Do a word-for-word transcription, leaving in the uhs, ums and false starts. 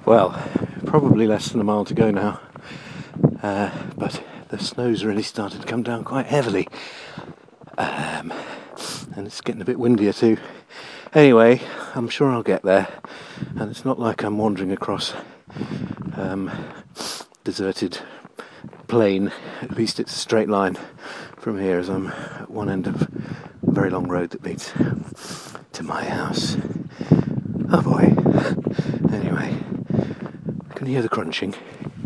Well, probably less than a mile to go now, uh, but the snow's really started to come down quite heavily, um, and it's getting a bit windier too. Anyway, I'm sure I'll get there, and it's not like I'm wandering across um, deserted plain. At least it's a straight line from here, as I'm at one end of a very long road that leads to my house. Oh boy. Anyway, can you hear the crunching?